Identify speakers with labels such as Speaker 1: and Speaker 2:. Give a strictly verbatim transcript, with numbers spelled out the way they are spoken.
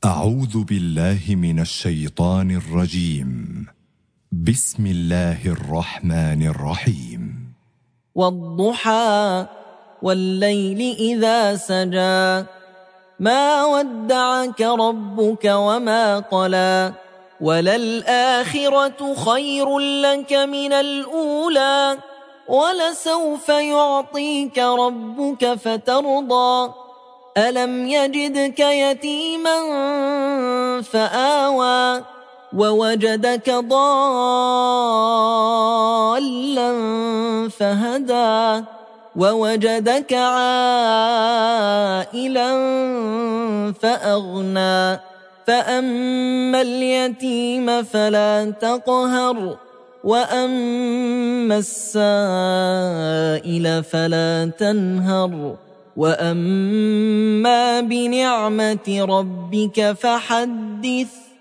Speaker 1: أعوذ بالله من الشيطان الرجيم. بسم الله الرحمن الرحيم.
Speaker 2: والضحى والليل إذا سجى ما ودعك ربك وما قلى وللآخرة خير لك من الأولى ولسوف يعطيك ربك فترضى ألم يجدك يتيما فآوى ووجدك ضالا فهدى ووجدك عائلا فأغنى فأما اليتيم فلا تقهر وأما السائل فلا تنهر وأما بنعمة ربك فحدث